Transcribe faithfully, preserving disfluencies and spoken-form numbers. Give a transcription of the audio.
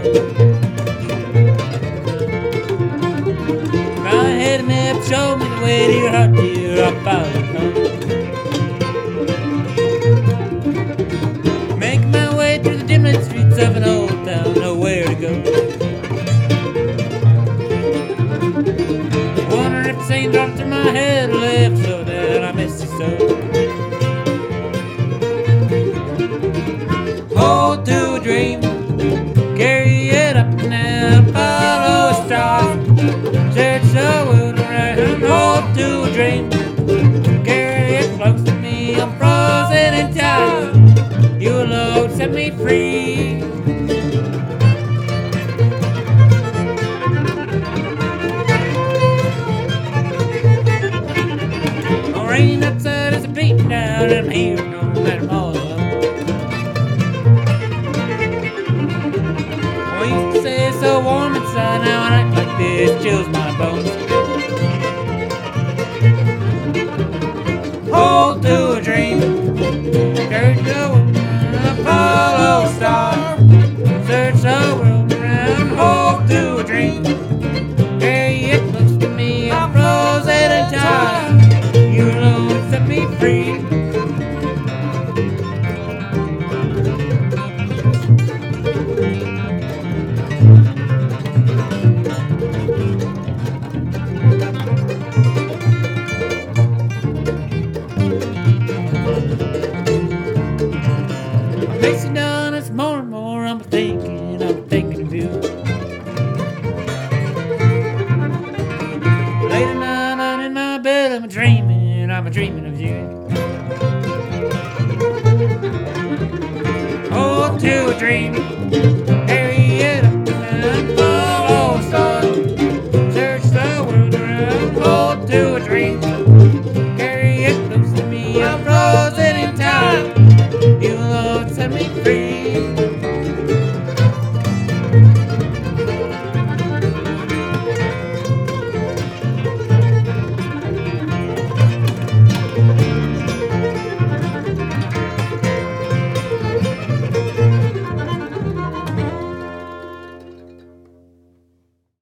My head map showed me the way to your heart, dear. I followed home. Make my way through the dim lit streets of an old town, nowhere to go. Wondering if the same dropped through my head or left so that I missed you so. Hold to a dream, carry it up and down, follow a star, search the world around. Hold to a dream, carry it close to me, I'm frozen in time, you alone set me free. No rain outside is a beating down, and I'm here no matter all alone. We used to say it's so warm inside, now an act like this chills my bones. Hold to a dream, search the world around, follow a star, search the world around. Hold to a dream, carry it close to me, I'm frozen in time, you alone set me free. Facing down, it's more and more I'm thinking, I'm thinking of you. Late at night, I'm in my bed, I'm dreaming, I'm dreaming of you. Hold to a dream, carry it up and down, follow a star, search the world around. Hold to a dream,